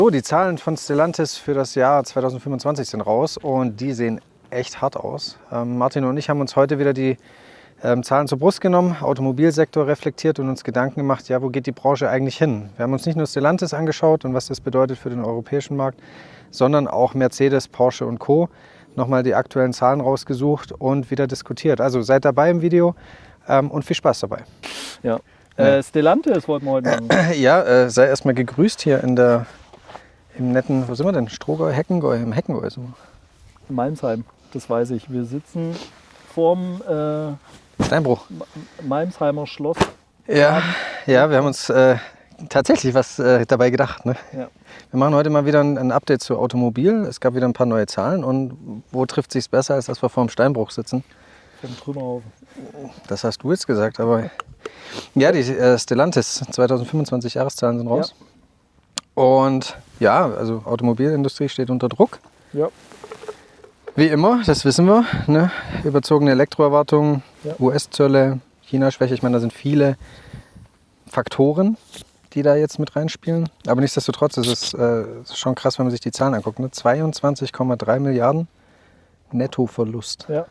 So, die Zahlen von Stellantis für das Jahr 2025 sind raus und die sehen echt hart aus. Martin und ich haben uns heute wieder die Zahlen zur Brust genommen, Automobilsektor reflektiert und uns Gedanken gemacht, ja, wo geht die Branche eigentlich hin? Wir haben uns nicht nur Stellantis angeschaut und was das bedeutet für den europäischen Markt, sondern auch Mercedes, Porsche und Co. Nochmal die aktuellen Zahlen rausgesucht und wieder diskutiert. Also seid dabei im Video und viel Spaß dabei. Ja. Stellantis wollten wir heute machen. Ja, sei erstmal gegrüßt hier im netten, wo sind wir denn? Strohgäu, Heckengäu, im Heckengäu sind wir. In Malmsheim, das weiß ich. Wir sitzen vorm Steinbruch. Malmsheimer Schloss. Ja, wir haben uns tatsächlich was dabei gedacht. Ne? Ja. Wir machen heute mal wieder ein Update zu Automobil. Es gab wieder ein paar neue Zahlen. Und wo trifft sich besser, als dass wir vor dem Steinbruch sitzen? Vom Trümmerhaufen. Das hast du jetzt gesagt, aber ja, die Stellantis 2025 Jahreszahlen sind raus. Ja. Und ja, also Automobilindustrie steht unter Druck. Ja. Wie immer, das wissen wir. Ne? Überzogene Elektroerwartungen, ja. US-Zölle, China-Schwäche. Ich meine, da sind viele Faktoren, die da jetzt mit reinspielen. Aber nichtsdestotrotz ist es schon krass, wenn man sich die Zahlen anguckt. Ne? 22,3 Milliarden Nettoverlust. Ja.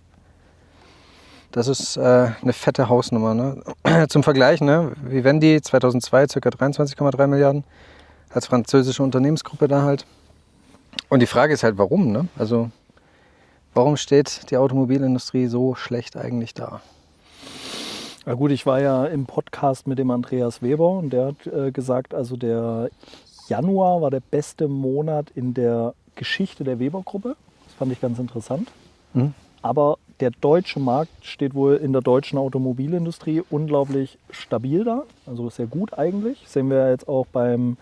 Das ist eine fette Hausnummer. Ne? Zum Vergleich, ne? Vivendi 2002 ca. 23,3 Milliarden als französische Unternehmensgruppe da halt. Und die Frage ist halt, warum? Ne? Also warum steht die Automobilindustrie so schlecht eigentlich da? Na gut, ich war ja im Podcast mit dem Andreas Weber und der hat gesagt, also der Januar war der beste Monat in der Geschichte der Weber-Gruppe. Das fand ich ganz interessant. Mhm. Aber der deutsche Markt steht wohl in der deutschen Automobilindustrie unglaublich stabil da. Also sehr gut eigentlich. Das sehen wir jetzt auch beim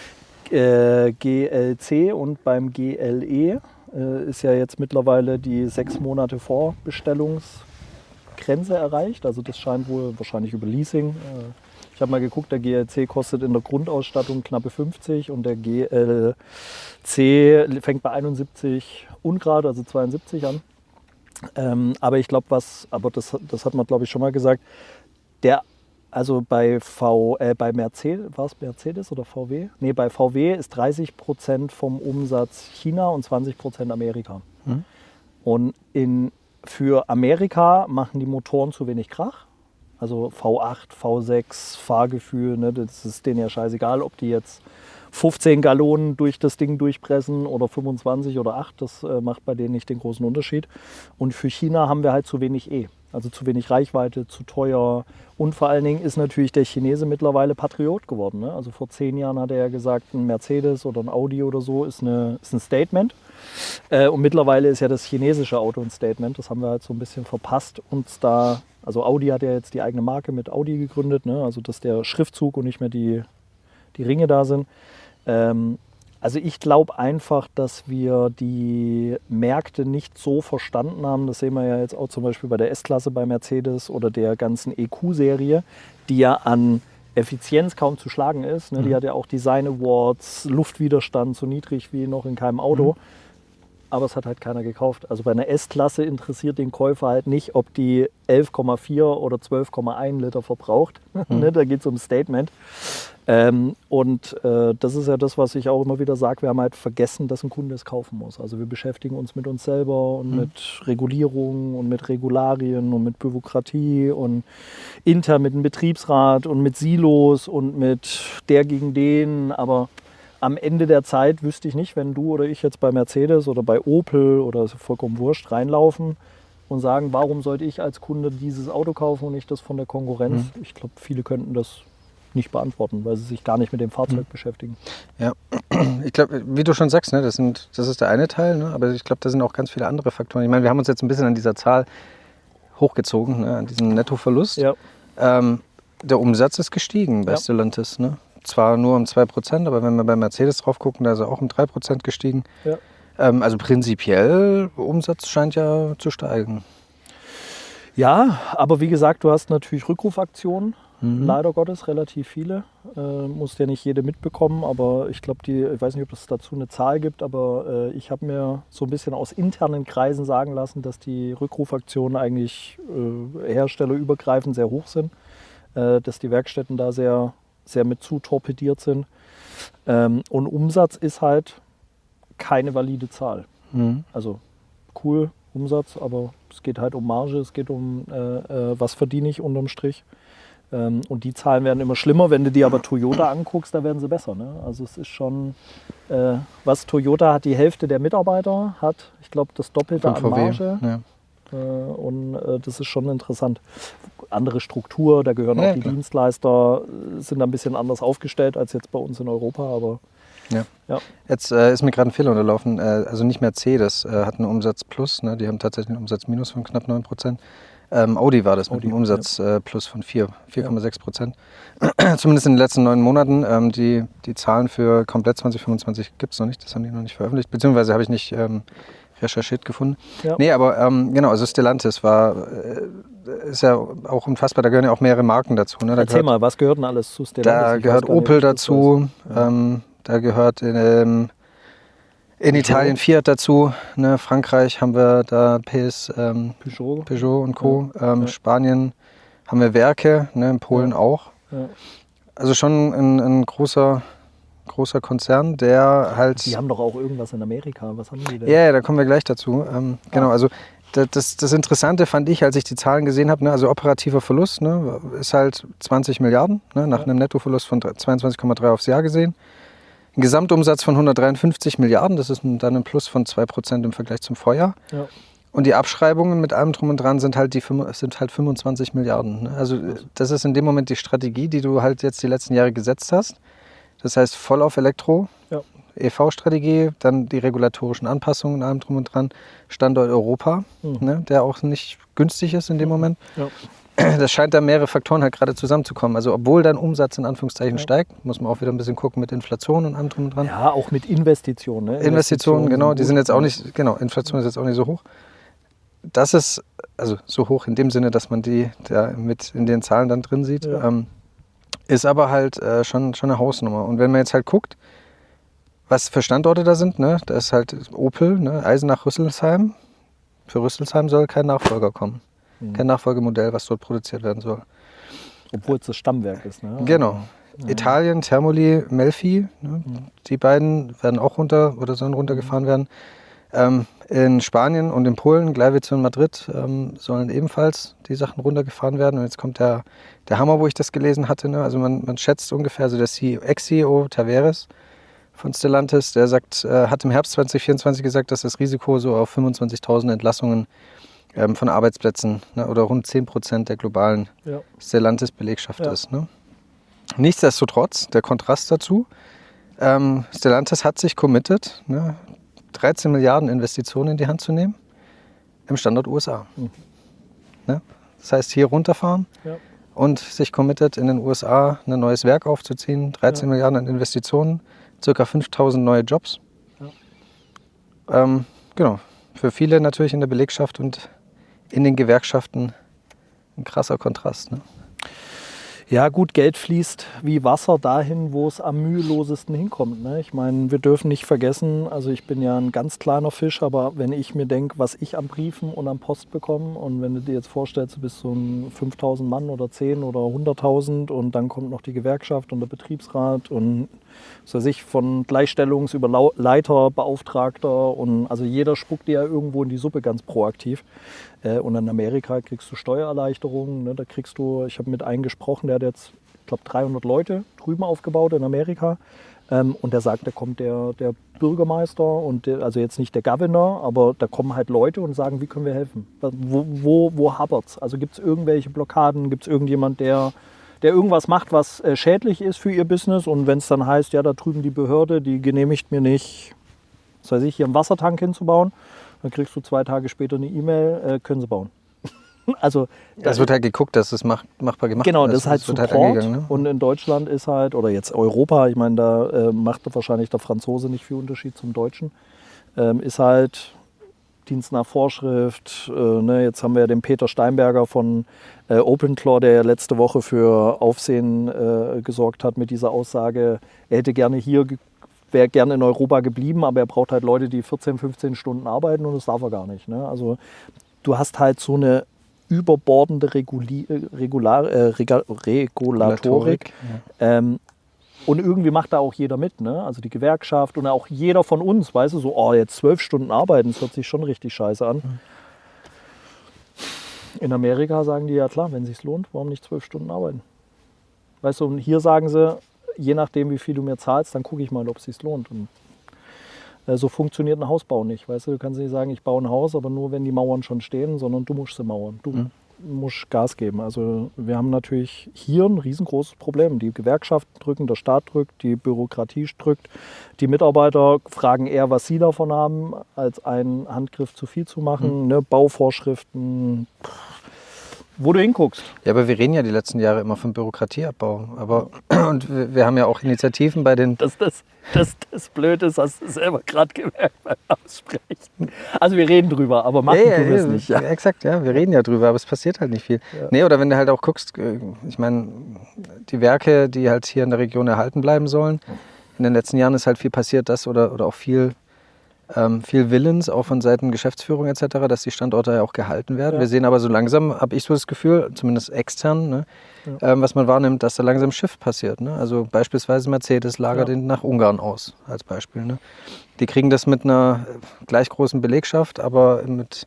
GLC und beim GLE. Ist ja jetzt mittlerweile die 6 Monate Vorbestellungsgrenze erreicht. Also das scheint wohl wahrscheinlich über Leasing. Ich habe mal geguckt, der GLC kostet in der Grundausstattung knappe 50 und der GLC fängt bei 71 ungrad, also 72 an. Aber ich glaube, das hat man glaube ich schon mal gesagt, also bei Mercedes, war es Mercedes oder VW? Nee, bei VW ist 30% vom Umsatz China und 20% Amerika. Mhm. Und für Amerika machen die Motoren zu wenig Krach. Also V8, V6, Fahrgefühl, ne, das ist denen ja scheißegal, ob die jetzt 15 Gallonen durch das Ding durchpressen oder 25 oder 8, das macht bei denen nicht den großen Unterschied. Und für China haben wir halt zu wenig also zu wenig Reichweite, zu teuer. Und vor allen Dingen ist natürlich der Chinese mittlerweile Patriot geworden. Ne? Also vor 10 Jahren hat er ja gesagt, ein Mercedes oder ein Audi oder so ist ein Statement. Und mittlerweile ist ja das chinesische Auto ein Statement. Das haben wir halt so ein bisschen verpasst. Also Audi hat ja jetzt die eigene Marke mit Audi gegründet. Ne? Also dass der Schriftzug und nicht mehr die Ringe da sind. Also ich glaube einfach, dass wir die Märkte nicht so verstanden haben. Das sehen wir ja jetzt auch zum Beispiel bei der S-Klasse bei Mercedes oder der ganzen EQ-Serie, die ja an Effizienz kaum zu schlagen ist. Ne? Die hat ja auch Design Awards, Luftwiderstand so niedrig wie noch in keinem Auto. Aber es hat halt keiner gekauft. Also bei einer S-Klasse interessiert den Käufer halt nicht, ob die 11,4 oder 12,1 Liter verbraucht. Da geht es um Statement. Das ist ja das, was ich auch immer wieder sage. Wir haben halt vergessen, dass ein Kunde es kaufen muss. Also wir beschäftigen uns mit uns selber und mit Regulierung und mit Regularien und mit Bürokratie und intern mit dem Betriebsrat und mit Silos und mit der gegen den. Aber am Ende der Zeit wüsste ich nicht, wenn du oder ich jetzt bei Mercedes oder bei Opel oder ist vollkommen wurscht reinlaufen und sagen, warum sollte ich als Kunde dieses Auto kaufen und nicht das von der Konkurrenz? Ich glaube, viele könnten das nicht beantworten, weil sie sich gar nicht mit dem Fahrzeug beschäftigen. Ja, ich glaube, wie du schon sagst, ne, das ist der eine Teil, ne, aber ich glaube, da sind auch ganz viele andere Faktoren. Ich meine, wir haben uns jetzt ein bisschen an dieser Zahl hochgezogen, ne, an diesem Nettoverlust. Ja. Der Umsatz ist gestiegen bei Stellantis, ne? Zwar nur um 2%, aber wenn wir bei Mercedes drauf gucken, da ist er auch um 3% gestiegen. Ja. Also prinzipiell, Umsatz scheint ja zu steigen. Ja, aber wie gesagt, du hast natürlich Rückrufaktionen. Leider Gottes relativ viele. Muss ja nicht jede mitbekommen, aber ich glaube, ich weiß nicht, ob es dazu eine Zahl gibt, aber ich habe mir so ein bisschen aus internen Kreisen sagen lassen, dass die Rückrufaktionen eigentlich herstellerübergreifend sehr hoch sind, dass die Werkstätten da sehr, sehr mit zu torpediert sind. Und Umsatz ist halt keine valide Zahl. Also cool, Umsatz, aber es geht halt um Marge, es geht um, was verdiene ich unterm Strich. Und die Zahlen werden immer schlimmer. Wenn du dir aber Toyota anguckst, da werden sie besser. Ne? Also es ist schon, was Toyota hat, die Hälfte der Mitarbeiter, hat, ich glaube, das Doppelte an Marge. Ja. Und das ist schon interessant. Andere Struktur, da gehören auch die Dienstleister, sind da ein bisschen anders aufgestellt als jetzt bei uns in Europa. Aber ja. Jetzt ist mir gerade ein Fehler unterlaufen. Also nicht Mercedes hat einen Umsatz plus, ne? Die haben tatsächlich einen Umsatz minus von knapp 9%. Audi war das mit einem Umsatz plus von 4,6%. Zumindest in den letzten 9 Monaten. Die Zahlen für komplett 2025 gibt es noch nicht, das haben die noch nicht veröffentlicht, beziehungsweise habe ich nicht recherchiert gefunden. Ja. Nee, aber genau, also Stellantis ist ja auch unfassbar, da gehören ja auch mehrere Marken dazu. Ne? Erzähl mal, was gehört denn alles zu Stellantis? Da gehört Opel dazu, da gehört in Italien Fiat dazu, ne? Frankreich haben wir da Peugeot und Co. Spanien haben wir Werke, ne? In Polen auch. Ja. Also schon ein großer Konzern, der halt... Die haben doch auch irgendwas in Amerika, was haben die denn? Ja, da kommen wir gleich dazu. Genau, also das Interessante fand ich, als ich die Zahlen gesehen habe, ne? Also operativer Verlust, ne? Ist halt 20 Milliarden, ne? Nach einem Nettoverlust von 22,3 aufs Jahr gesehen. Ein Gesamtumsatz von 153 Milliarden, das ist dann ein Plus von 2% im Vergleich zum Vorjahr. Ja. Und die Abschreibungen mit allem drum und dran sind halt 25 Milliarden. Ne? Also das ist in dem Moment die Strategie, die du halt jetzt die letzten Jahre gesetzt hast. Das heißt voll auf Elektro, EV-Strategie, dann die regulatorischen Anpassungen, allem drum und dran. Standort Europa, ne? Der auch nicht günstig ist in dem Moment. Ja. Das scheint da mehrere Faktoren halt gerade zusammenzukommen. Also obwohl dein Umsatz in Anführungszeichen steigt, muss man auch wieder ein bisschen gucken mit Inflation und allem drum und dran. Ja, auch mit Investitionen. Ne? Investitionen, genau, die sind jetzt auch nicht, genau, Inflation ist jetzt auch nicht so hoch. Das ist, also so hoch in dem Sinne, dass man die da mit in den Zahlen dann drin sieht, ist aber halt schon eine Hausnummer. Und wenn man jetzt halt guckt, was für Standorte da sind, ne, da ist halt Opel, ne, Eisenach-Rüsselsheim. Für Rüsselsheim soll kein Nachfolger kommen. Kein Nachfolgemodell, was dort produziert werden soll. Obwohl es das Stammwerk ist, ne? Genau. Ja. Italien, Termoli, Melfi, ne? Die beiden werden auch sollen runtergefahren werden. In Spanien und in Polen, Gleiwitz und Madrid, sollen ebenfalls die Sachen runtergefahren werden. Und jetzt kommt der Hammer, wo ich das gelesen hatte. Ne? Also man schätzt ungefähr, also der Ex-CEO Tavares von Stellantis, der hat im Herbst 2024 gesagt, dass das Risiko so auf 25.000 Entlassungen von Arbeitsplätzen, ne, oder rund 10% der globalen Stellantis-Belegschaft ist. Ne? Nichtsdestotrotz, der Kontrast dazu, Stellantis hat sich committed, ne, 13 Milliarden Investitionen in die Hand zu nehmen im Standort USA. Ne? Das heißt, hier runterfahren und sich committed, in den USA ein neues Werk aufzuziehen, 13 Milliarden an Investitionen, ca. 5.000 neue Jobs. Genau, für viele natürlich in der Belegschaft und in den Gewerkschaften ein krasser Kontrast. Ne? Ja gut, Geld fließt wie Wasser dahin, wo es am mühelosesten hinkommt. Ne? Ich meine, wir dürfen nicht vergessen, also ich bin ja ein ganz kleiner Fisch, aber wenn ich mir denke, was ich an Briefen und an Post bekomme und wenn du dir jetzt vorstellst, du bist so ein 5.000 Mann oder 10 oder 100.000 und dann kommt noch die Gewerkschaft und der Betriebsrat und was weiß ich, von Gleichstellungs- über Leiter, Beauftragter und also jeder spuckt dir ja irgendwo in die Suppe ganz proaktiv. Und in Amerika kriegst du Steuererleichterungen, ne? Da kriegst du, ich habe mit einem gesprochen, der hat jetzt, ich glaube, 300 Leute drüben aufgebaut in Amerika. Und der sagt, da kommt der Bürgermeister, und also jetzt nicht der Governor, aber da kommen halt Leute und sagen, wie können wir helfen? Wo hapert's? Also gibt es irgendwelche Blockaden? Gibt es irgendjemand, der irgendwas macht, was schädlich ist für ihr Business? Und wenn es dann heißt, ja, da drüben die Behörde, die genehmigt mir nicht, was weiß ich, hier einen Wassertank hinzubauen, dann kriegst du 2 Tage später eine E-Mail, können sie bauen. Also, das wird halt geguckt, dass es machbar gemacht wird. Genau, das ist halt Support. Halt ne? Und in Deutschland ist halt, oder jetzt Europa, ich meine, da macht wahrscheinlich der Franzose nicht viel Unterschied zum Deutschen, ist halt Dienst nach Vorschrift. Ne? Jetzt haben wir ja den Peter Steinberger von OpenClaw, der ja letzte Woche für Aufsehen gesorgt hat mit dieser Aussage, er hätte wäre gerne in Europa geblieben, aber er braucht halt Leute, die 14, 15 Stunden arbeiten, und das darf er gar nicht. Ne? Also du hast halt so eine überbordende Regulatorik, Und irgendwie macht da auch jeder mit, ne? Also die Gewerkschaft und auch jeder von uns, weißt du, so, oh, jetzt 12 Stunden arbeiten, das hört sich schon richtig scheiße an. In Amerika sagen die, ja klar, wenn es sich lohnt, warum nicht 12 Stunden arbeiten? Weißt du, und hier sagen sie, je nachdem, wie viel du mir zahlst, dann gucke ich mal, ob es sich lohnt. Und so funktioniert ein Hausbau nicht. Weißt du, du kannst nicht sagen, ich baue ein Haus, aber nur, wenn die Mauern schon stehen, sondern du musst sie mauern. Du musst Gas geben. Also wir haben natürlich hier ein riesengroßes Problem. Die Gewerkschaften drücken, der Staat drückt, die Bürokratie drückt. Die Mitarbeiter fragen eher, was sie davon haben, als einen Handgriff zu viel zu machen. Ne? Bauvorschriften, wo du hinguckst. Ja, aber wir reden ja die letzten Jahre immer von Bürokratieabbau. Und wir haben ja auch Initiativen bei den... Das Blöde ist, hast du selber gerade gemerkt beim Aussprechen. Also wir reden drüber, aber machen tun wir es nicht. Ja. Exakt, ja, wir reden ja drüber, aber es passiert halt nicht viel. Ja. Nee, oder wenn du halt auch guckst, ich meine, die Werke, die halt hier in der Region erhalten bleiben sollen, in den letzten Jahren ist halt viel passiert, oder auch viel Willens, auch von Seiten Geschäftsführung etc., dass die Standorte ja auch gehalten werden. Ja. Wir sehen aber so langsam, habe ich so das Gefühl, zumindest extern, ne, was man wahrnimmt, dass da langsam Shift passiert. Ne? Also beispielsweise Mercedes lagert den nach Ungarn aus, als Beispiel. Ne? Die kriegen das mit einer gleich großen Belegschaft, aber mit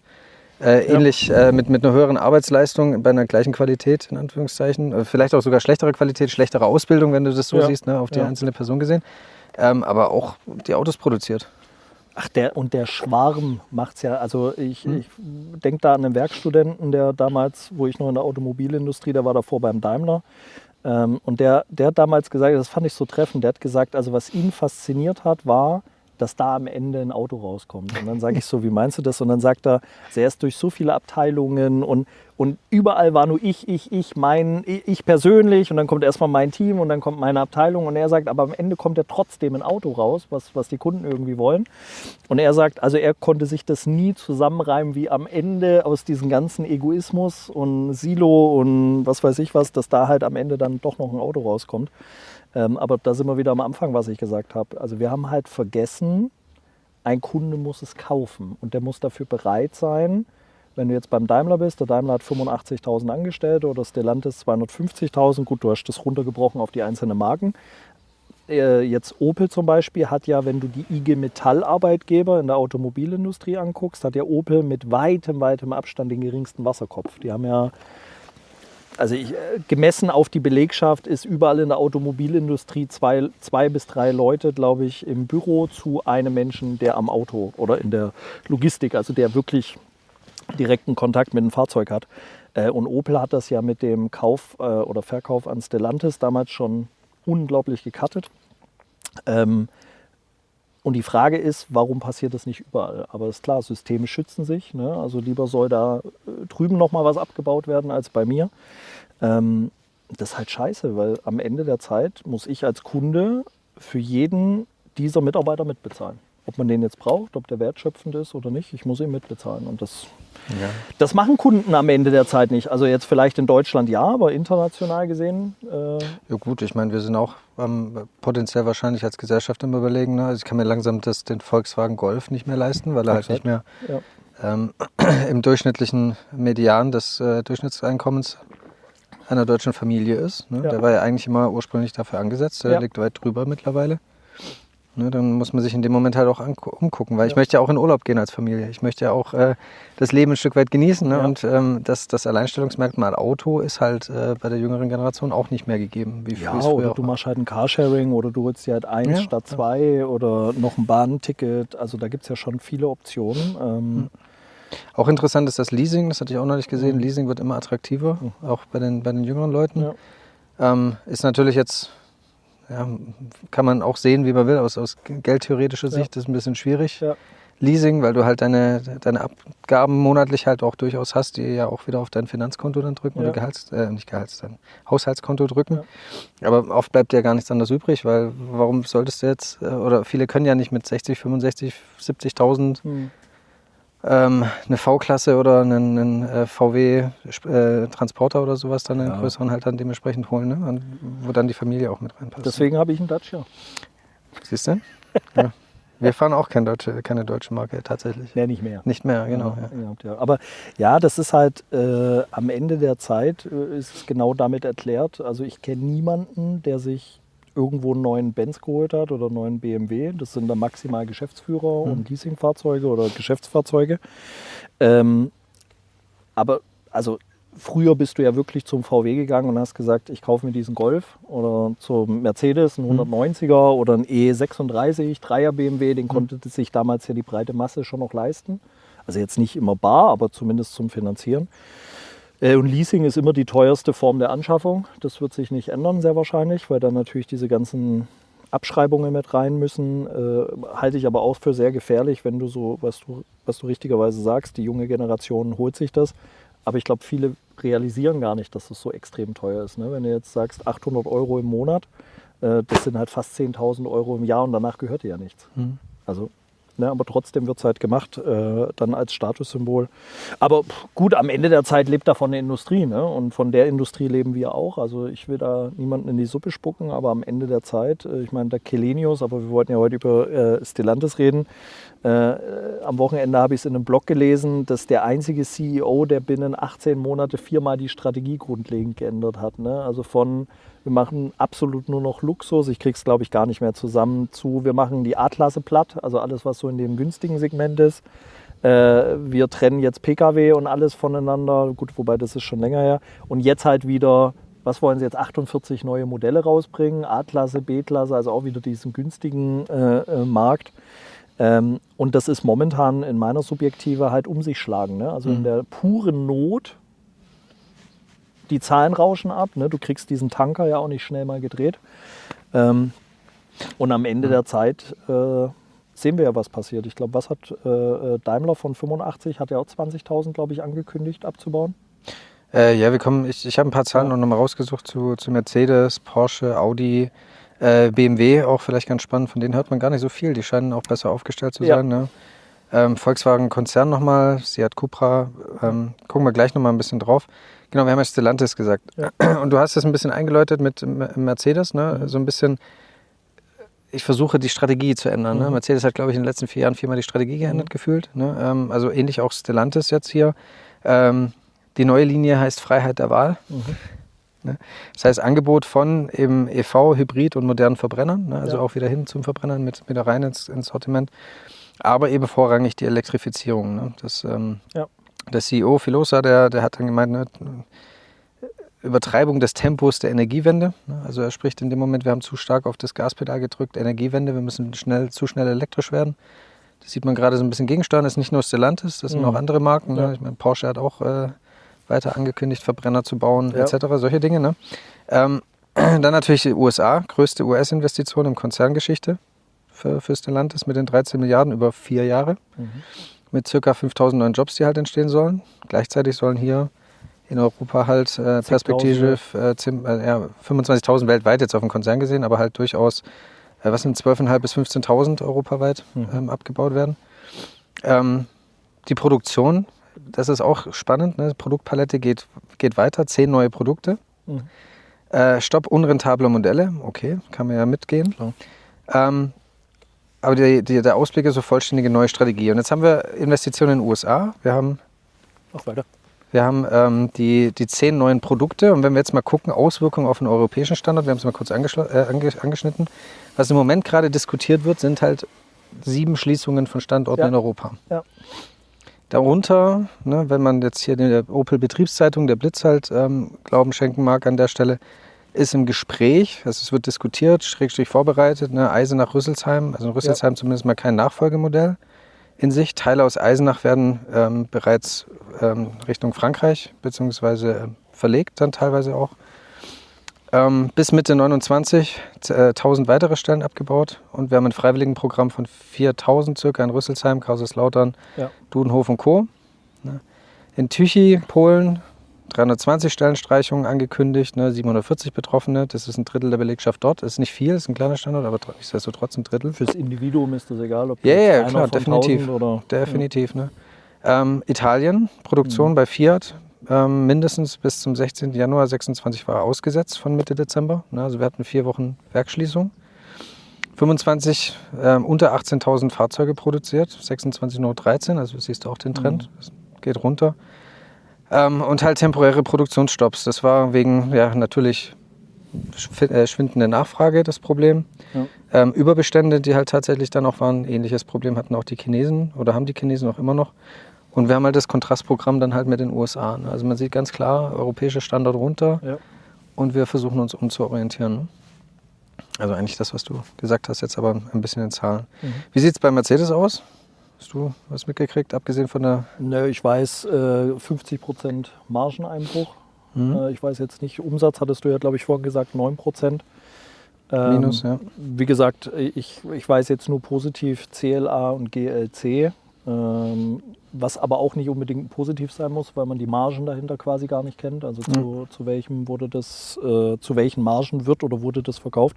mit einer höheren Arbeitsleistung bei einer gleichen Qualität, in Anführungszeichen. Vielleicht auch sogar schlechtere Qualität, schlechtere Ausbildung, wenn du das so siehst, ne, auf die einzelne Person gesehen. Aber auch die Autos produziert. Ach, der Schwarm macht es ja. Also ich denke da an einen Werkstudenten, der damals, wo ich noch in der Automobilindustrie, der war davor beim Daimler. Und der hat damals gesagt, das fand ich so treffend, der hat gesagt, also was ihn fasziniert hat, war, dass da am Ende ein Auto rauskommt. Und dann sage ich so, wie meinst du das? Und dann sagt er, er ist durch so viele Abteilungen und überall war nur ich persönlich und dann kommt erstmal mein Team und dann kommt meine Abteilung und er sagt, aber am Ende kommt ja trotzdem ein Auto raus, was die Kunden irgendwie wollen. Und er sagt, also er konnte sich das nie zusammenreimen, wie am Ende aus diesem ganzen Egoismus und Silo und was weiß ich was, dass da halt am Ende dann doch noch ein Auto rauskommt. Aber da sind wir wieder am Anfang, was ich gesagt habe. Also wir haben halt vergessen, ein Kunde muss es kaufen und der muss dafür bereit sein. Wenn du jetzt beim Daimler bist, der Daimler hat 85.000 Angestellte oder Stellantis 250.000, gut, du hast das runtergebrochen auf die einzelnen Marken. Jetzt Opel zum Beispiel hat ja, wenn du die IG Metall-Arbeitgeber in der Automobilindustrie anguckst, hat ja Opel mit weitem Abstand den geringsten Wasserkopf. Die haben ja, also gemessen auf die Belegschaft ist überall in der Automobilindustrie zwei bis drei Leute, glaube ich, im Büro zu einem Menschen, der am Auto oder in der Logistik, also der wirklich direkten Kontakt mit dem Fahrzeug hat. Und Opel hat das ja mit dem Kauf oder Verkauf an Stellantis damals schon unglaublich gecuttet. Und die Frage ist, warum passiert das nicht überall? Aber ist klar, Systeme schützen sich. Ne? Also lieber soll da drüben nochmal was abgebaut werden als bei mir. Das ist halt scheiße, weil am Ende der Zeit muss ich als Kunde für jeden dieser Mitarbeiter mitbezahlen. Ob man den jetzt braucht, ob der wertschöpfend ist oder nicht, ich muss ihn mitbezahlen. Und das machen Kunden am Ende der Zeit nicht. Also jetzt vielleicht in Deutschland ja, aber international gesehen... Ja gut, ich meine, wir sind auch potenziell wahrscheinlich als Gesellschaft im Überlegen. Ne? Also ich kann mir langsam den Volkswagen Golf nicht mehr leisten, weil er halt nicht mehr im durchschnittlichen Median des Durchschnittseinkommens einer deutschen Familie ist. Ne? Der war ja eigentlich immer ursprünglich dafür angesetzt, der liegt weit drüber mittlerweile. Ne, dann muss man sich in dem Moment halt auch umgucken, weil ich möchte ja auch in Urlaub gehen als Familie. Ich möchte ja auch das Leben ein Stück weit genießen. Ne? Und das Alleinstellungsmerkmal Auto ist halt bei der jüngeren Generation auch nicht mehr gegeben. Wie früher oder du machst halt ein Carsharing oder du holst dir halt eins statt zwei oder noch ein Bahnticket. Also da gibt es ja schon viele Optionen. Auch interessant ist das Leasing, das hatte ich auch noch nicht gesehen. Leasing wird immer attraktiver, auch bei den jüngeren Leuten. Ist natürlich jetzt... Ja, kann man auch sehen, wie man will, aus geldtheoretischer Sicht ist ein bisschen schwierig. Ja. Leasing, weil du halt deine Abgaben monatlich halt auch durchaus hast, die ja auch wieder auf dein Finanzkonto dann drücken oder dein Haushaltskonto drücken. Ja. Aber oft bleibt dir ja gar nichts anderes übrig, weil warum solltest du jetzt, oder viele können ja nicht mit 60, 65, 70.000 eine V-Klasse oder einen VW-Transporter oder sowas dann einen größeren halt dann dementsprechend holen, ne? Wo dann die Familie auch mit reinpasst. Deswegen habe ich einen Dacia. Siehst du? Ja. Wir fahren auch keine deutsche Marke tatsächlich. Nee, nicht mehr. Nicht mehr, genau. Ja. Aber ja, das ist halt am Ende der Zeit ist es genau damit erklärt. Also ich kenne niemanden, der sich irgendwo einen neuen Benz geholt hat oder einen neuen BMW. Das sind dann maximal Geschäftsführer und Leasingfahrzeuge oder Geschäftsfahrzeuge. Aber also früher bist du ja wirklich zum VW gegangen und hast gesagt, ich kaufe mir diesen Golf oder zum Mercedes, einen 190er oder einen E36, 3er BMW, den konnte sich damals ja die breite Masse schon noch leisten. Also jetzt nicht immer bar, aber zumindest zum Finanzieren. Und Leasing ist immer die teuerste Form der Anschaffung. Das wird sich nicht ändern, sehr wahrscheinlich, weil dann natürlich diese ganzen Abschreibungen mit rein müssen. Halte ich aber auch für sehr gefährlich, wenn du so, was du richtigerweise sagst, die junge Generation holt sich das. Aber ich glaube, viele realisieren gar nicht, dass das so extrem teuer ist. Ne? Wenn du jetzt sagst, 800 Euro im Monat, das sind halt fast 10.000 Euro im Jahr und danach gehört dir ja nichts. Also, ne, aber trotzdem wird es halt gemacht, dann als Statussymbol. Aber gut, am Ende der Zeit lebt davon eine Industrie. Ne? Und von der Industrie leben wir auch. Also ich will da niemanden in die Suppe spucken, aber am Ende der Zeit, ich meine, der Källenius, aber wir wollten ja heute über Stellantis reden. Am Wochenende habe ich es in einem Blog gelesen, dass der einzige CEO, der binnen 18 Monate 4-mal die Strategie grundlegend geändert hat. Ne? Also von, wir machen absolut nur noch Luxus, ich kriege es glaube ich gar nicht mehr zusammen, zu, wir machen die A-Klasse platt, also alles, was so in dem günstigen Segment ist. Wir trennen jetzt Pkw und alles voneinander, gut, wobei das ist schon länger her. Und jetzt halt wieder, was wollen sie jetzt, 48 neue Modelle rausbringen, A-Klasse, B-Klasse, also auch wieder diesen günstigen Markt. Und das ist momentan in meiner Subjektive halt um sich schlagen. Ne? Also in der puren Not, die Zahlen rauschen ab. Ne? Du kriegst diesen Tanker ja auch nicht schnell mal gedreht. Und am Ende der Zeit sehen wir ja, was passiert. Ich glaube, was hat Daimler von 85, hat ja auch 20.000, glaube ich, angekündigt abzubauen? Ja, ich habe ein paar Zahlen noch mal rausgesucht zu Mercedes, Porsche, Audi, BMW, auch vielleicht ganz spannend, von denen hört man gar nicht so viel, die scheinen auch besser aufgestellt zu sein. Ne? Volkswagen-Konzern nochmal, Seat Cupra, gucken wir gleich nochmal ein bisschen drauf. Genau, wir haben ja Stellantis gesagt. Ja. Und du hast es ein bisschen eingeläutet mit Mercedes, ne? So ein bisschen, ich versuche die Strategie zu ändern. Ne? Mercedes hat, glaube ich, in den letzten 4 Jahren 4-mal die Strategie geändert gefühlt. Ne? Also ähnlich auch Stellantis jetzt hier. Die neue Linie heißt Freiheit der Wahl. Ne? Das heißt Angebot von eben EV, Hybrid und modernen Verbrennern, ne? Also auch wieder hin zum Verbrennern mit rein ins Sortiment. Aber eben vorrangig die Elektrifizierung. Ne? Der CEO Filosa, der hat dann gemeint, ne, Übertreibung des Tempos der Energiewende. Ne? Also er spricht in dem Moment, wir haben zu stark auf das Gaspedal gedrückt, Energiewende, wir müssen zu schnell elektrisch werden. Das sieht man gerade so ein bisschen gegensteuern. Das ist nicht nur Stellantis, das sind auch andere Marken. Ne? Ich meine, Porsche hat auch weiter angekündigt, Verbrenner zu bauen, etc., solche Dinge. Ne? Dann natürlich die USA, größte US-Investition in Konzerngeschichte für Stellantis mit den 13 Milliarden über 4 Jahre. Mit ca. 5.000 neuen Jobs, die halt entstehen sollen. Gleichzeitig sollen hier in Europa halt perspektivisch 25.000 weltweit jetzt auf den Konzern gesehen, aber halt durchaus, was sind 12.500 bis 15.000 europaweit abgebaut werden. Die Produktion, das ist auch spannend, ne? Die Produktpalette geht weiter, 10 neue Produkte. Stopp unrentable Modelle, okay, kann man ja mitgehen. Aber der Ausblick ist so vollständige neue Strategie. Und jetzt haben wir Investitionen in den USA, wir haben die 10 neuen Produkte. Und wenn wir jetzt mal gucken, Auswirkungen auf den europäischen Standort, wir haben es mal kurz angeschnitten, was im Moment gerade diskutiert wird, sind halt 7 Schließungen von Standorten in Europa. Ja. Darunter, ne, wenn man jetzt hier der Opel-Betriebszeitung, der Blitz halt Glauben schenken mag an der Stelle, ist im Gespräch, also es wird diskutiert, / vorbereitet, ne, Eisenach-Rüsselsheim, also in Rüsselsheim zumindest mal kein Nachfolgemodell in sich. Teile aus Eisenach werden bereits Richtung Frankreich bzw. verlegt dann teilweise auch. Bis Mitte 29 1000 weitere Stellen abgebaut und wir haben ein Freiwilligenprogramm von 4.000 circa in Rüsselsheim, Kaiserslautern, Dudenhof und Co. In Tychy, Polen, 320 Stellenstreichungen angekündigt, ne, 740 Betroffene, das ist ein Drittel der Belegschaft dort. Das ist nicht viel, das ist ein kleiner Standort, aber nichtsdestotrotz ein Drittel. Fürs Individuum ist das egal, ob ja, klar, definitiv. Oder, definitiv. Ne. Italien, Produktion bei Fiat, mindestens bis zum 16. Januar 26 war ausgesetzt von Mitte Dezember. Ne, also wir hatten 4 Wochen Werksschließung. 25 unter 18.000 Fahrzeuge produziert, 26 nur 13, also siehst du auch den Trend, das geht runter. Und halt temporäre Produktionsstopps. Das war wegen, natürlich schwindende Nachfrage das Problem. Ja. Überbestände, die halt tatsächlich dann auch waren. Ähnliches Problem hatten auch die Chinesen oder haben die Chinesen auch immer noch. Und wir haben halt das Kontrastprogramm dann halt mit den USA. Ne? Also man sieht ganz klar, europäischer Standort runter und wir versuchen uns umzuorientieren. Ne? Also eigentlich das, was du gesagt hast, jetzt aber ein bisschen in Zahlen. Wie sieht es bei Mercedes aus? Hast du was mitgekriegt, abgesehen von der... Nö, ich weiß 50% Margeneinbruch. Ich weiß jetzt nicht, Umsatz hattest du ja, glaube ich, vorhin gesagt, 9%. Minus, ja. Wie gesagt, ich weiß jetzt nur positiv CLA und GLC, was aber auch nicht unbedingt positiv sein muss, weil man die Margen dahinter quasi gar nicht kennt. Also zu welchen wurde das, zu welchen Margen wird oder wurde das verkauft.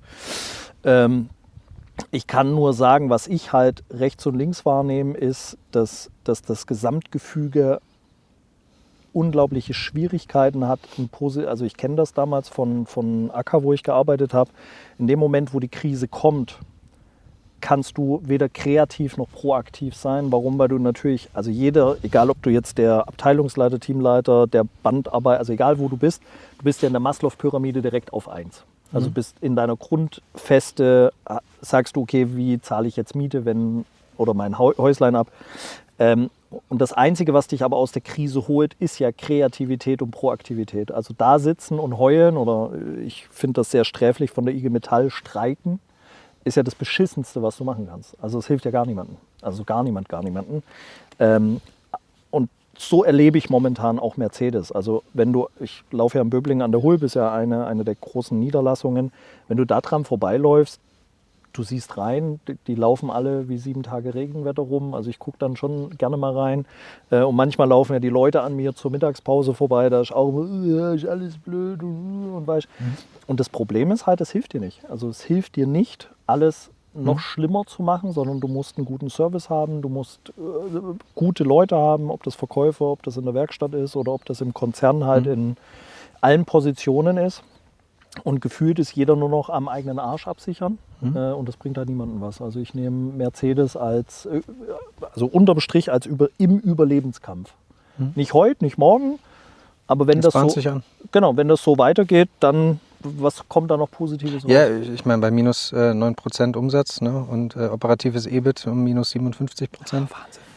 Ich kann nur sagen, was ich halt rechts und links wahrnehme, ist, dass das Gesamtgefüge unglaubliche Schwierigkeiten hat. Also ich kenne das damals von Acker, wo ich gearbeitet habe. In dem Moment, wo die Krise kommt, kannst du weder kreativ noch proaktiv sein. Warum? Weil du natürlich, also jeder, egal ob du jetzt der Abteilungsleiter, Teamleiter, der Bandarbeiter, also egal wo du bist ja in der Maslow-Pyramide direkt auf 1. Also bist in deiner Grundfeste, sagst du, okay, wie zahle ich jetzt Miete, oder mein Häuslein ab. Und das Einzige, was dich aber aus der Krise holt, ist ja Kreativität und Proaktivität. Also da sitzen und heulen, oder ich finde das sehr sträflich von der IG Metall, streiken, ist ja das Beschissenste, was du machen kannst. Also es hilft ja gar niemandem. Also gar niemanden. Und so erlebe ich momentan auch Mercedes. Also ich laufe ja in Böblingen an der Hulb, ist ja eine der großen Niederlassungen. Wenn du da dran vorbeiläufst, du siehst rein, die laufen alle wie 7 Tage Regenwetter rum. Also ich gucke dann schon gerne mal rein. Und manchmal laufen ja die Leute an mir zur Mittagspause vorbei. Da ist auch immer, ist alles blöd und weißt. Und das Problem ist halt, es hilft dir nicht. Also es hilft dir nicht, alles noch schlimmer zu machen, sondern du musst einen guten Service haben, du musst gute Leute haben, ob das Verkäufer, ob das in der Werkstatt ist oder ob das im Konzern halt in allen Positionen ist. Und gefühlt ist jeder nur noch am eigenen Arsch absichern und das bringt halt niemandem was. Also ich nehme Mercedes also unterm Strich im Überlebenskampf. Nicht heute, nicht morgen, aber wenn das so weitergeht, dann was kommt da noch Positives raus? Ja, ich meine bei minus 9% Umsatz, ne, und operatives EBIT um minus 57%. Wahnsinn.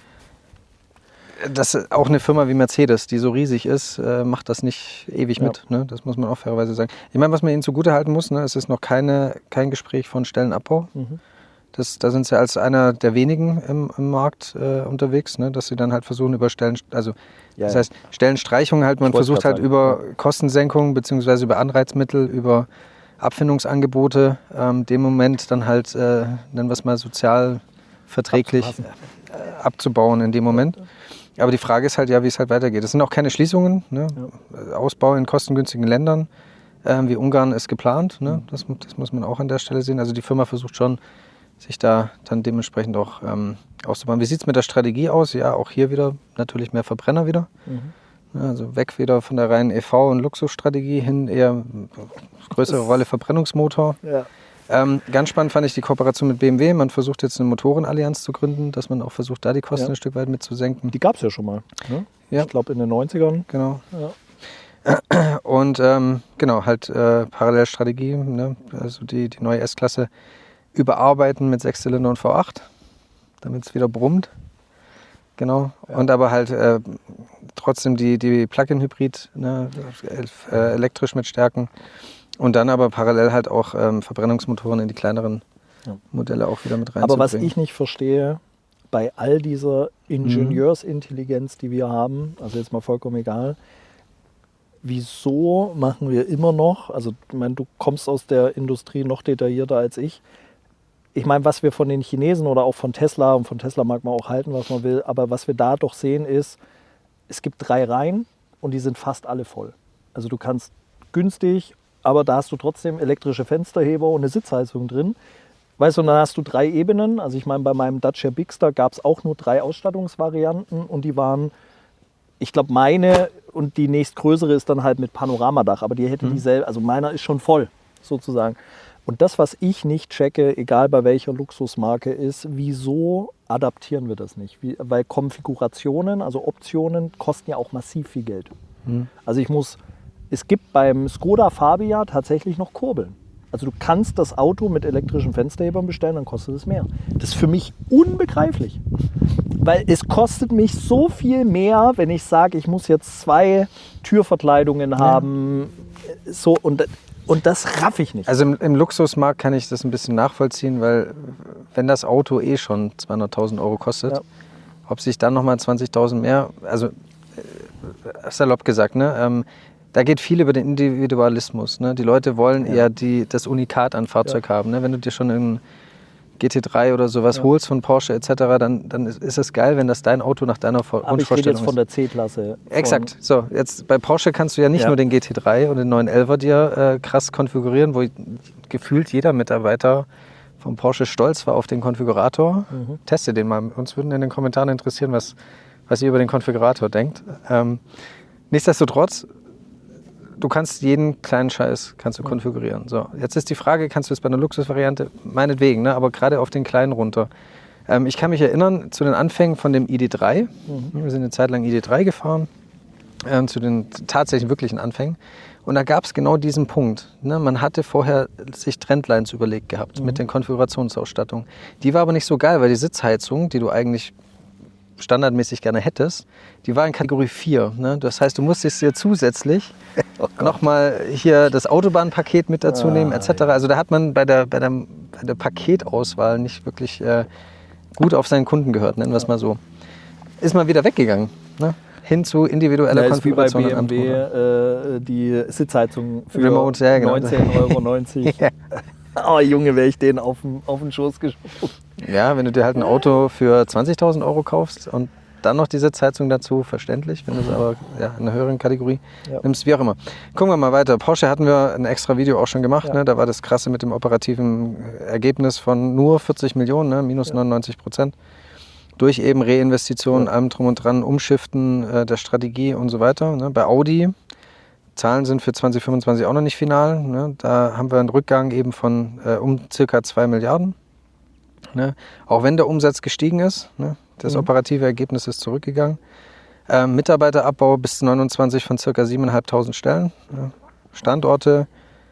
Das ist auch eine Firma wie Mercedes, die so riesig ist, macht das nicht ewig mit. Ne? Das muss man auch fairerweise sagen. Ich meine, was man ihnen zugutehalten muss, ne, es ist noch kein Gespräch von Stellenabbau. Da sind sie als einer der wenigen im Markt unterwegs, ne, dass sie dann halt versuchen über das heißt Stellenstreichung halt, man versucht halt über Kostensenkung beziehungsweise über Anreizmittel, über Abfindungsangebote, dem Moment dann halt, nennen wir es mal sozial verträglich abzubauen in dem Moment. Aber die Frage ist halt ja, wie es halt weitergeht. Es sind auch keine Schließungen, ne? Ausbau in kostengünstigen Ländern, wie Ungarn ist geplant, ne? Das muss man auch an der Stelle sehen. Also die Firma versucht schon, sich da dann dementsprechend auch auszubauen. Wie sieht es mit der Strategie aus? Ja, auch hier wieder natürlich mehr Verbrenner wieder. Also weg wieder von der reinen EV- und Luxusstrategie hin eher größere Rolle Verbrennungsmotor. Ja. Ganz spannend fand ich die Kooperation mit BMW. Man versucht jetzt eine Motorenallianz zu gründen, dass man auch versucht, da die Kosten ein Stück weit mit zu senken. Die gab es ja schon mal. Ne? Ja. Ich glaube in den 90ern. Genau. Ja. Und halt Parallelstrategie. Ne? Also die neue S-Klasse überarbeiten mit 6-Zylinder und V8, damit es wieder brummt. Genau. Ja. Und aber halt trotzdem die Plug-in-Hybrid, ne? Elektrisch mit Stärken. Und dann aber parallel halt auch Verbrennungsmotoren in die kleineren Modelle auch wieder mit reinzubringen. Aber was ich nicht verstehe, bei all dieser Ingenieursintelligenz, die wir haben, also jetzt mal vollkommen egal, wieso machen wir immer noch, also ich meine, du kommst aus der Industrie noch detaillierter als ich meine, was wir von den Chinesen oder auch von Tesla, und von Tesla mag man auch halten, was man will, aber was wir da doch sehen ist, es gibt 3 Reihen und die sind fast alle voll. Also du kannst günstig, aber da hast du trotzdem elektrische Fensterheber und eine Sitzheizung drin. Weißt du, und dann hast du 3 Ebenen. Also ich meine, bei meinem Dacia Bigster gab es auch nur 3 Ausstattungsvarianten und die waren, ich glaube meine und die nächstgrößere ist dann halt mit Panoramadach, aber die hätte dieselbe, also meiner ist schon voll sozusagen. Und das, was ich nicht checke, egal bei welcher Luxusmarke ist, wieso adaptieren wir das nicht? Weil Konfigurationen, also Optionen, kosten ja auch massiv viel Geld. Also ich muss es gibt beim Skoda Fabia tatsächlich noch Kurbeln. Also du kannst das Auto mit elektrischen Fensterhebern bestellen, dann kostet es mehr. Das ist für mich unbegreiflich. Weil es kostet mich so viel mehr, wenn ich sage, ich muss jetzt 2 Türverkleidungen haben. So, und das raff ich nicht. Also im Luxusmarkt kann ich das ein bisschen nachvollziehen, weil wenn das Auto eh schon 200.000 Euro kostet, ob sich dann nochmal 20.000 mehr, also salopp gesagt, ne, da geht viel über den Individualismus. Ne? Die Leute wollen eher das Unikat an Fahrzeug haben. Ne? Wenn du dir schon einen GT3 oder sowas holst von Porsche etc., dann ist es geil, wenn das dein Auto nach deiner Wunschvorstellung ist. Aber ich rede jetzt von der C-Klasse. Exakt. So, jetzt bei Porsche kannst du ja nicht nur den GT3 und den 911er dir krass konfigurieren, wo gefühlt jeder Mitarbeiter vom Porsche stolz war auf den Konfigurator. Teste den mal. Uns würden in den Kommentaren interessieren, was ihr über den Konfigurator denkt. Nichtsdestotrotz, du kannst jeden kleinen Scheiß konfigurieren. So, jetzt ist die Frage, kannst du es bei einer Luxusvariante, meinetwegen, ne, aber gerade auf den kleinen runter. Ich kann mich erinnern zu den Anfängen von dem ID3. Wir sind eine Zeit lang ID3 gefahren, zu den tatsächlich wirklichen Anfängen. Und da gab es genau diesen Punkt. Ne? Man hatte vorher sich Trendlines überlegt gehabt mit den Konfigurationsausstattungen. Die war aber nicht so geil, weil die Sitzheizung, die du eigentlich standardmäßig gerne hättest, die war in Kategorie 4. Ne? Das heißt, du musstest dir zusätzlich nochmal hier das Autobahnpaket mit dazu nehmen, etc. Also da hat man bei der Paketauswahl nicht wirklich gut auf seinen Kunden gehört, nennen wir es mal so. Ist mal wieder weggegangen, ne? Hin zu individueller Konfiguration. Wie bei BMW die Sitzheizung für Remote, ja, genau. 19,90 €. Oh Junge, wäre ich den auf den Schoß gesprungen. Ja, wenn du dir halt ein Auto für 20.000 Euro kaufst und dann noch die Sitzheizung dazu, verständlich. Wenn du es aber in einer höheren Kategorie nimmst, wie auch immer. Gucken wir mal weiter. Porsche hatten wir ein extra Video auch schon gemacht. Ne? Da war das Krasse mit dem operativen Ergebnis von nur 40 Millionen, ne? minus 99%. Durch eben Reinvestitionen, allem drum und dran, Umschiften der Strategie und so weiter. Ne? Bei Audi, Zahlen sind für 2025 auch noch nicht final. Ne? Da haben wir einen Rückgang eben von circa 2 Milliarden. Ne? Auch wenn der Umsatz gestiegen ist, ne? Das operative Ergebnis ist zurückgegangen. Mitarbeiterabbau bis 29 von ca. 7.500 Stellen. Ne? Standorte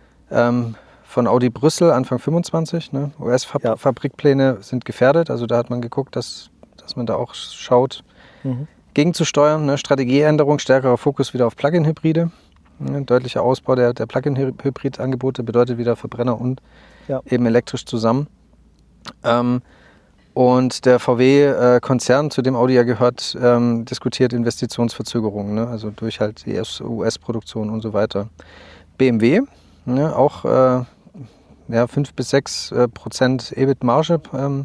von Audi Brüssel Anfang 25. Ne? US-Fabrikpläne sind gefährdet. Also da hat man geguckt, dass man da auch schaut, gegenzusteuern. Ne? Strategieänderung, stärkerer Fokus wieder auf Plug-in-Hybride. Ne? Deutlicher Ausbau der Plug-in-Hybrid-Angebote bedeutet wieder Verbrenner und eben elektrisch zusammen. Und der VW-Konzern, zu dem Audi ja gehört, diskutiert Investitionsverzögerungen, ne? Also durch halt die US-Produktion und so weiter. BMW, ne? Auch 5-6% EBIT-Marge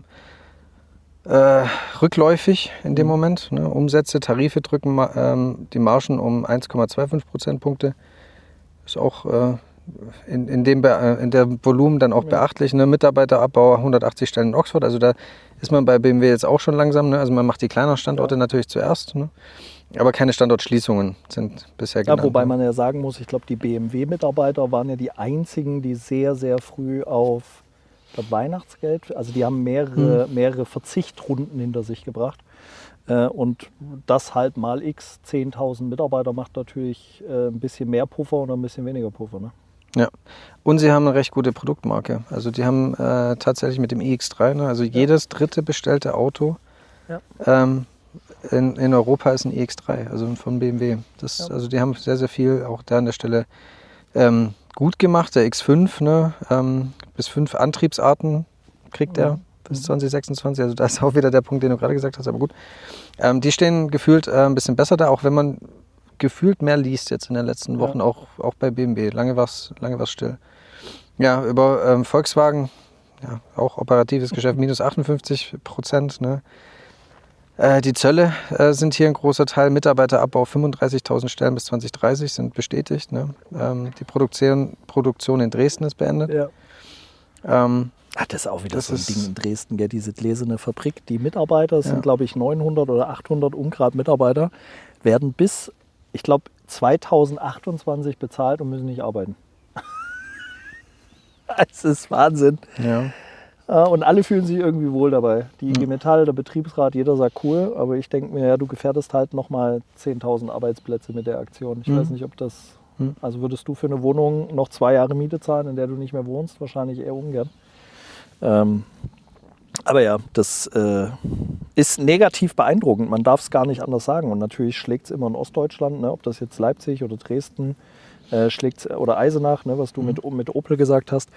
rückläufig in dem Moment. Ne? Umsätze, Tarife drücken die Margen um 1,25 Prozentpunkte. Ist auch in dem Volumen dann auch beachtlich. Ne? Mitarbeiterabbau, 180 Stellen in Oxford. Also da ist man bei BMW jetzt auch schon langsam. Ne? Also man macht die kleineren Standorte natürlich zuerst. Ne? Aber keine Standortschließungen sind bisher genannt. Ja, wobei man ja sagen muss, ich glaube, die BMW-Mitarbeiter waren ja die einzigen, die sehr, sehr früh auf Weihnachtsgeld, also die haben mehrere Verzichtrunden hinter sich gebracht. Und das halt mal x 10.000 Mitarbeiter macht natürlich ein bisschen mehr Puffer oder ein bisschen weniger Puffer. Ne? Ja, und sie haben eine recht gute Produktmarke. Also die haben tatsächlich mit dem iX3, ne, also jedes dritte bestellte Auto in Europa ist ein iX3, also von BMW. Also die haben sehr, sehr viel auch da an der Stelle gut gemacht. Der X5, ne, bis 5 Antriebsarten kriegt er bis 2026. Also da ist auch wieder der Punkt, den du gerade gesagt hast, aber gut. Die stehen gefühlt ein bisschen besser da, auch wenn man gefühlt mehr liest jetzt in den letzten Wochen, auch bei BMW. Lange war's still. Ja, über Volkswagen, auch operatives Geschäft, minus 58%. Ne? Die Zölle sind hier ein großer Teil. Mitarbeiterabbau 35.000 Stellen bis 2030 sind bestätigt. Ne? Die Produktion in Dresden ist beendet. Ja. Das ist auch wieder so ein Ding in Dresden, gell? Diese gläserne Fabrik. Die Mitarbeiter sind, glaube ich, 900 oder 800 Ungrad Mitarbeiter, werden bis, ich glaube, 2028 bezahlt und müssen nicht arbeiten. Das ist Wahnsinn. Ja. Und alle fühlen sich irgendwie wohl dabei. Die IG Metall, der Betriebsrat, jeder sagt cool, aber ich denke mir, ja, du gefährdest halt nochmal 10.000 Arbeitsplätze mit der Aktion. Ich weiß nicht, ob das Also würdest du für eine Wohnung noch 2 Jahre Miete zahlen, in der du nicht mehr wohnst? Wahrscheinlich eher ungern. Aber ja, das ist negativ beeindruckend. Man darf es gar nicht anders sagen. Und natürlich schlägt es immer in Ostdeutschland, ne? Ob das jetzt Leipzig oder Dresden schlägt's, oder Eisenach, ne? Was du mit Opel gesagt hast.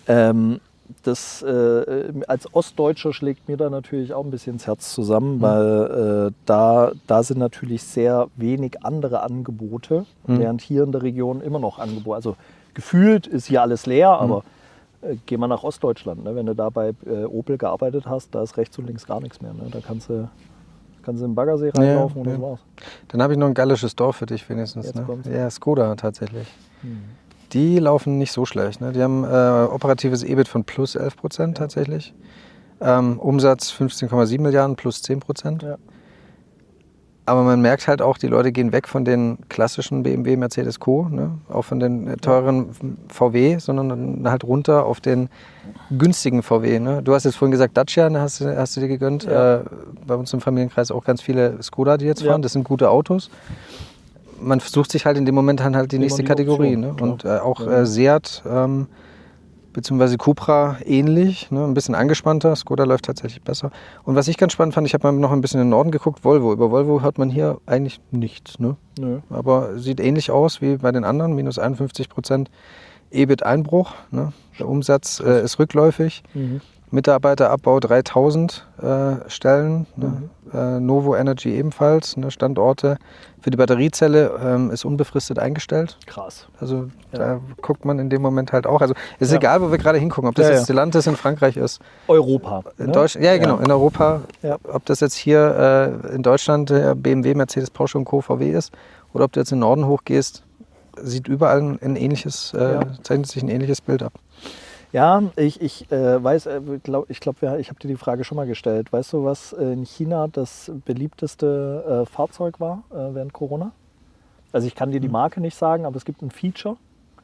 Als Ostdeutscher schlägt mir da natürlich auch ein bisschen das Herz zusammen, weil da sind natürlich sehr wenig andere Angebote, während hier in der Region immer noch Angebote. Also gefühlt ist hier alles leer, aber geh mal nach Ostdeutschland. Ne? Wenn du da bei Opel gearbeitet hast, da ist rechts und links gar nichts mehr. Ne? Da kannst du in den Baggersee reinlaufen und das war's. Dann habe ich noch ein gallisches Dorf für dich wenigstens. Ne? Ja, Skoda tatsächlich. Die laufen nicht so schlecht. Ne? Die haben operatives EBIT von plus 11% tatsächlich. Umsatz 15,7 Milliarden plus 10%. Ja. Aber man merkt halt auch, die Leute gehen weg von den klassischen BMW, Mercedes Co., ne? Auch von den teuren VW, sondern halt runter auf den günstigen VW. Ne? Du hast jetzt vorhin gesagt, Dacia, ne, hast du dir gegönnt. Ja. Bei uns im Familienkreis auch ganz viele Skoda, die jetzt fahren. Das sind gute Autos. Man sucht sich halt in dem Moment halt die nächste Kategorie. Ne? Und auch Seat beziehungsweise Cupra ähnlich, ne? Ein bisschen angespannter. Skoda läuft tatsächlich besser. Und was ich ganz spannend fand, ich habe mal noch ein bisschen in den Norden geguckt, Volvo. Über Volvo hört man hier eigentlich nichts. Ne? Aber sieht ähnlich aus wie bei den anderen, minus 51% EBIT-Einbruch. Ne? Der Umsatz ist rückläufig. Mitarbeiterabbau 3000 Stellen. Ne? Novo Energy ebenfalls. Ne? Standorte für die Batteriezelle ist unbefristet eingestellt. Krass. Also da guckt man in dem Moment halt auch. Also es ist egal, wo wir gerade hingucken. Ob das jetzt Stellantis in Frankreich ist. Europa. In Deutschland, ja, genau, in Europa. Ja. Ob das jetzt hier in Deutschland BMW, Mercedes, Porsche und Co. VW ist. Oder ob du jetzt in den Norden hochgehst, sieht überall zeichnet sich ein ähnliches Bild ab. Ja, ich weiß, ich glaube, ich habe dir die Frage schon mal gestellt. Weißt du, was in China das beliebteste Fahrzeug war während Corona? Also ich kann dir die Marke nicht sagen, aber es gibt ein Feature.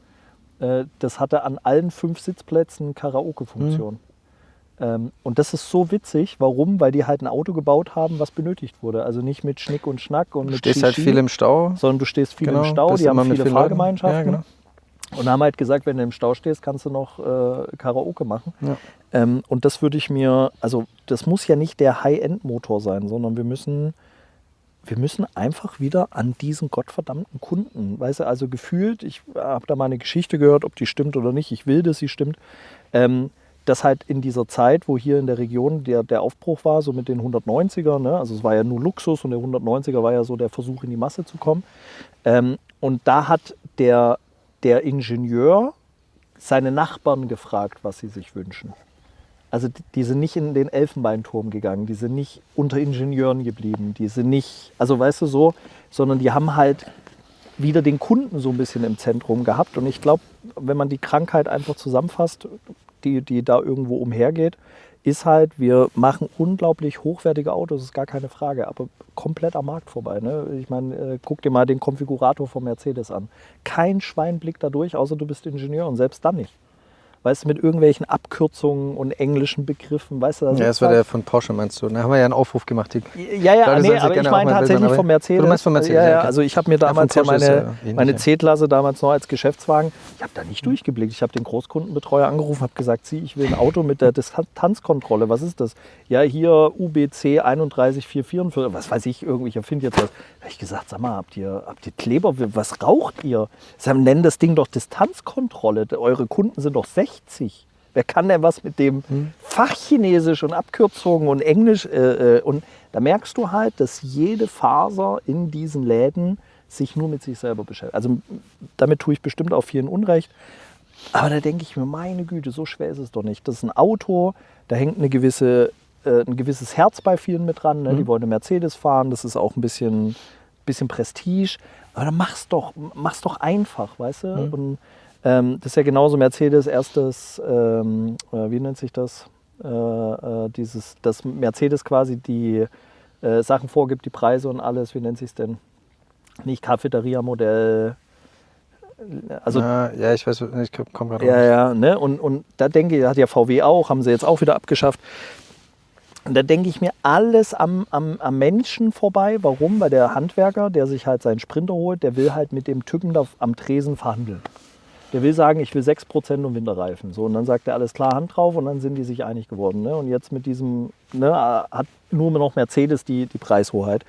Das hatte an allen 5 Sitzplätzen Karaoke-Funktion. Und das ist so witzig. Warum? Weil die halt ein Auto gebaut haben, was benötigt wurde. Also nicht mit Schnick und Schnack und mit Du stehst halt viel im Stau. Sondern du stehst viel im Stau. Die haben viele Fahrgemeinschaften. Ja, genau. Und haben halt gesagt, wenn du im Stau stehst, kannst du noch Karaoke machen. Ja. Und das würde ich mir, also das muss ja nicht der High-End-Motor sein, sondern wir müssen einfach wieder an diesen gottverdammten Kunden, weißt du, also gefühlt, ich habe da mal eine Geschichte gehört, ob die stimmt oder nicht, ich will, dass sie stimmt, dass halt in dieser Zeit, wo hier in der Region der Aufbruch war, so mit den 190er, ne, also es war ja nur Luxus und der 190er war ja so der Versuch, in die Masse zu kommen. Und da hat der Ingenieur seine Nachbarn gefragt, was sie sich wünschen. Also die sind nicht in den Elfenbeinturm gegangen, die sind nicht unter Ingenieuren geblieben, die sind nicht, also weißt du so, sondern die haben halt wieder den Kunden so ein bisschen im Zentrum gehabt. Und ich glaube, wenn man die Krankheit einfach zusammenfasst, die da irgendwo umhergeht, ist halt, wir machen unglaublich hochwertige Autos, ist gar keine Frage, aber komplett am Markt vorbei. Ne? Ich meine, guck dir mal den Konfigurator von Mercedes an. Kein Schwein blickt da durch, außer du bist Ingenieur und selbst dann nicht. Weißt du, mit irgendwelchen Abkürzungen und englischen Begriffen, weißt du? Ja, das war der von Porsche, meinst du? Da haben wir ja einen Aufruf gemacht. Ja, nee, aber ich meine tatsächlich von Mercedes. Du meinst von Mercedes? Ja, also ich habe mir damals meine C-Klasse damals noch als Geschäftswagen, ich habe da nicht durchgeblickt. Ich habe den Großkundenbetreuer angerufen, habe gesagt, ich will ein Auto mit der Distanzkontrolle. Was ist das? Ja, hier UBC 31444, was weiß ich, irgendwie, ich erfinde jetzt was. Da habe ich gesagt, sag mal, habt ihr Kleber, was raucht ihr? Sie nennen das Ding doch Distanzkontrolle. Eure Kunden sind doch 60. Wer kann denn was mit dem Fachchinesisch und Abkürzungen und Englisch? Und da merkst du halt, dass jede Faser in diesen Läden sich nur mit sich selber beschäftigt. Also damit tue ich bestimmt auch vielen Unrecht. Aber da denke ich mir, meine Güte, so schwer ist es doch nicht. Das ist ein Auto, da hängt ein gewisses Herz bei vielen mit dran. Ne? Die wollen eine Mercedes fahren, das ist auch ein bisschen Prestige. Aber dann mach's doch einfach, weißt du? Und das ist ja genauso Mercedes erstes, wie nennt sich das? Dass Mercedes quasi die Sachen vorgibt, die Preise und alles, wie nennt sich es denn? Nicht Cafeteria-Modell. Also, ja, ich weiß, ich komme gerade raus. Ja, ne? Und da denke ich, hat ja VW auch, haben sie jetzt auch wieder abgeschafft. Und da denke ich mir, alles am Menschen vorbei. Warum? Weil der Handwerker, der sich halt seinen Sprinter holt, der will halt mit dem Typen da am Tresen verhandeln. Der will sagen, ich will 6% und Winterreifen. So, und dann sagt er, alles klar, Hand drauf, und dann sind die sich einig geworden. Ne? Und jetzt mit diesem, ne, hat nur noch Mercedes die Preishoheit.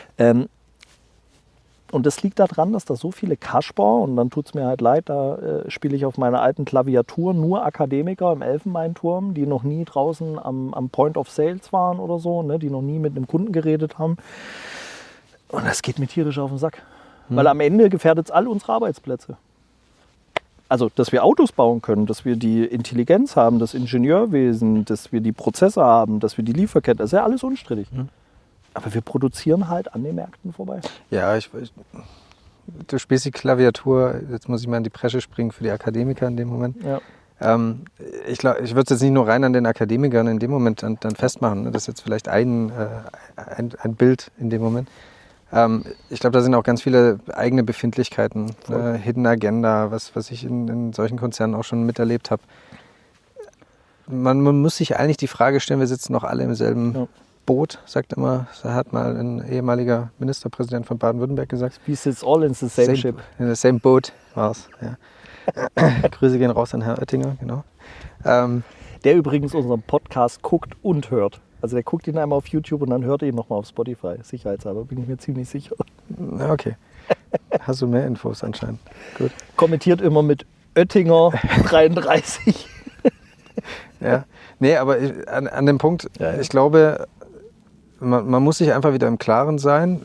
Und das liegt daran, dass da so viele Kasper, und dann tut es mir halt leid, da spiele ich auf meiner alten Klaviatur nur Akademiker im Elfenbeinturm, die noch nie draußen am Point of Sales waren oder so, ne, die noch nie mit einem Kunden geredet haben. Und das geht mir tierisch auf den Sack. Weil am Ende gefährdet es all unsere Arbeitsplätze. Also, dass wir Autos bauen können, dass wir die Intelligenz haben, das Ingenieurwesen, dass wir die Prozesse haben, dass wir die Lieferkette, das ist ja alles unstrittig. Aber wir produzieren halt an den Märkten vorbei. Ja, du spielst die Klaviatur, jetzt muss ich mal in die Bresche springen für die Akademiker in dem Moment. Ja. Ich glaube, ich würde es jetzt nicht nur rein an den Akademikern in dem Moment dann festmachen. Ne? Das ist jetzt vielleicht ein Bild in dem Moment. Ich glaube, da sind auch ganz viele eigene Befindlichkeiten, Hidden Agenda, was ich in solchen Konzernen auch schon miterlebt habe. Man muss sich eigentlich die Frage stellen, wir sitzen doch alle im selben Boot, sagt immer, da hat mal ein ehemaliger Ministerpräsident von Baden-Württemberg gesagt. We sit all in the same ship. In the same boat war es, ja. Grüße gehen raus an Herrn Oettinger, genau. Der übrigens unseren Podcast guckt und hört. Also der guckt ihn einmal auf YouTube und dann hört er ihn nochmal auf Spotify. Sicherheitshalber, bin ich mir ziemlich sicher. Okay. Hast du mehr Infos anscheinend. Gut. Kommentiert immer mit Oettinger 33. Ja, nee, aber an dem Punkt, ich glaube, man muss sich einfach wieder im Klaren sein.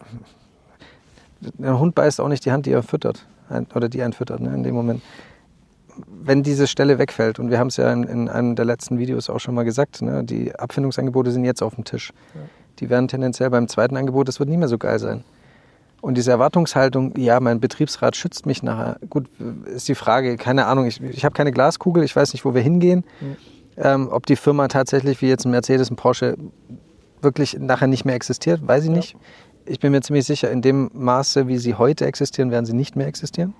Der Hund beißt auch nicht die Hand, die er füttert. Oder die einen füttert, ne, in dem Moment. Wenn diese Stelle wegfällt, und wir haben es ja in einem der letzten Videos auch schon mal gesagt, ne, die Abfindungsangebote sind jetzt auf dem Tisch. Ja. Die werden tendenziell beim zweiten Angebot, das wird nie mehr so geil sein. Und diese Erwartungshaltung, ja, mein Betriebsrat schützt mich nachher, gut, ist die Frage, keine Ahnung, ich habe keine Glaskugel, ich weiß nicht, wo wir hingehen. Ob die Firma tatsächlich, wie jetzt ein Mercedes, ein Porsche, wirklich nachher nicht mehr existiert, weiß ich nicht. Ich bin mir ziemlich sicher, in dem Maße, wie sie heute existieren, werden sie nicht mehr existieren.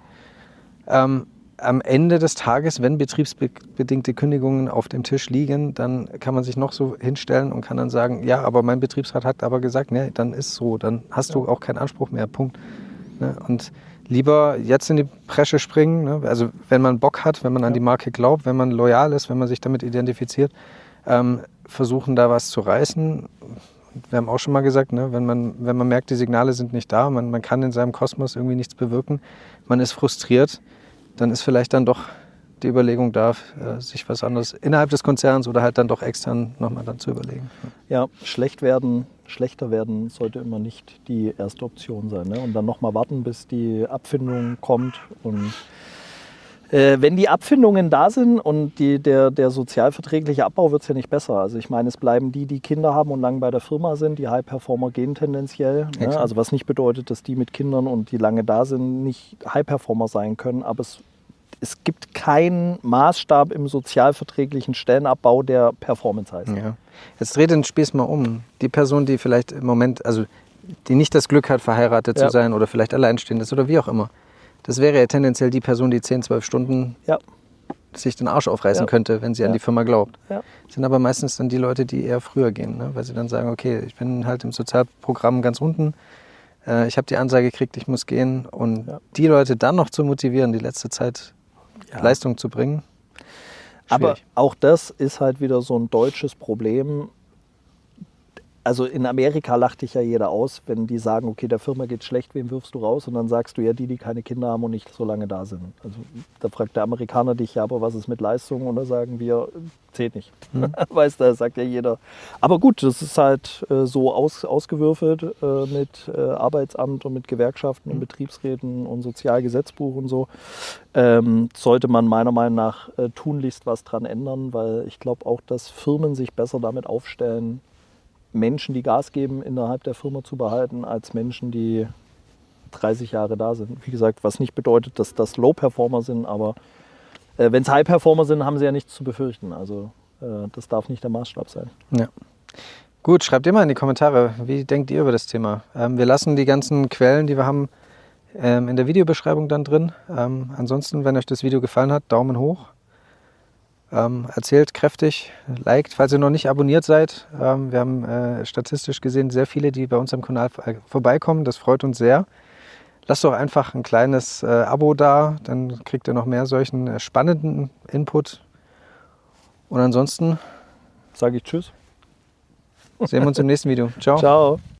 Am Ende des Tages, wenn betriebsbedingte Kündigungen auf dem Tisch liegen, dann kann man sich noch so hinstellen und kann dann sagen, ja, aber mein Betriebsrat hat aber gesagt, ne, dann ist so, dann hast du auch keinen Anspruch mehr, Punkt. Ne? Und lieber jetzt in die Bresche springen, ne? Also wenn man Bock hat, wenn man an die Marke glaubt, wenn man loyal ist, wenn man sich damit identifiziert, versuchen da was zu reißen. Wir haben auch schon mal gesagt, ne, wenn man merkt, die Signale sind nicht da, man kann in seinem Kosmos irgendwie nichts bewirken, man ist frustriert, dann ist vielleicht dann doch die Überlegung da, sich was anderes innerhalb des Konzerns oder halt dann doch extern nochmal dann zu überlegen. Ja, schlechter werden sollte immer nicht die erste Option sein. Ne? Und dann nochmal warten, bis die Abfindung kommt. Und wenn die Abfindungen da sind und der sozialverträgliche Abbau, wird es ja nicht besser. Also ich meine, es bleiben die Kinder haben und lange bei der Firma sind. Die High-Performer gehen tendenziell. Ne? Also was nicht bedeutet, dass die mit Kindern und die lange da sind, nicht High-Performer sein können. Aber es gibt keinen Maßstab im sozialverträglichen Stellenabbau, der Performance heißt. Ja. Jetzt dreht den Spieß mal um. Die Person, die vielleicht im Moment, also die nicht das Glück hat, verheiratet zu sein oder vielleicht alleinstehend ist oder wie auch immer. Das wäre ja tendenziell die Person, die 10, 12 Stunden sich den Arsch aufreißen könnte, wenn sie an die Firma glaubt. Ja. Das sind aber meistens dann die Leute, die eher früher gehen, ne? Weil sie dann sagen, okay, ich bin halt im Sozialprogramm ganz unten, ich habe die Ansage gekriegt, ich muss gehen. Und die Leute dann noch zu motivieren, die letzte Zeit Leistung zu bringen, schwierig. Aber auch das ist halt wieder so ein deutsches Problem. Also in Amerika lacht dich ja jeder aus, wenn die sagen, okay, der Firma geht schlecht, wen wirfst du raus? Und dann sagst du ja, die keine Kinder haben und nicht so lange da sind. Also da fragt der Amerikaner dich, ja, aber was ist mit Leistung? Und da sagen wir, zählt nicht. Weißt du, das sagt ja jeder. Aber gut, das ist halt so ausgewürfelt mit Arbeitsamt und mit Gewerkschaften und Betriebsräten und Sozialgesetzbuch und so. Sollte man meiner Meinung nach tunlichst was dran ändern, weil ich glaube auch, dass Firmen sich besser damit aufstellen, Menschen, die Gas geben, innerhalb der Firma zu behalten, als Menschen, die 30 Jahre da sind. Wie gesagt, was nicht bedeutet, dass das Low-Performer sind, aber wenn es High-Performer sind, haben sie ja nichts zu befürchten. Also das darf nicht der Maßstab sein. Ja. Gut, schreibt ihr mal in die Kommentare, wie denkt ihr über das Thema? Wir lassen die ganzen Quellen, die wir haben, in der Videobeschreibung dann drin. Ansonsten, wenn euch das Video gefallen hat, Daumen hoch. Erzählt kräftig, liked, falls ihr noch nicht abonniert seid. Wir haben statistisch gesehen sehr viele, die bei uns am Kanal vorbeikommen. Das freut uns sehr. Lasst doch einfach ein kleines Abo da, dann kriegt ihr noch mehr solchen spannenden Input. Und ansonsten Sage ich Tschüss. sehen wir uns im nächsten Video. Ciao. Ciao.